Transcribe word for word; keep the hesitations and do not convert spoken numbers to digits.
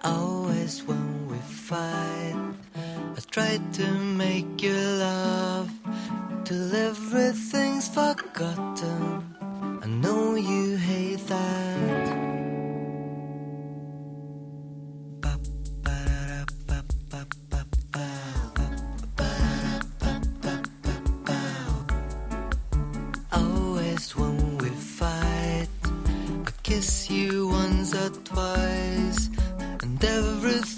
Always when we fight, I try to make you laugh, till everything's forgotten. I know you hate that. Always when we fight, I kiss you once or twice, and everything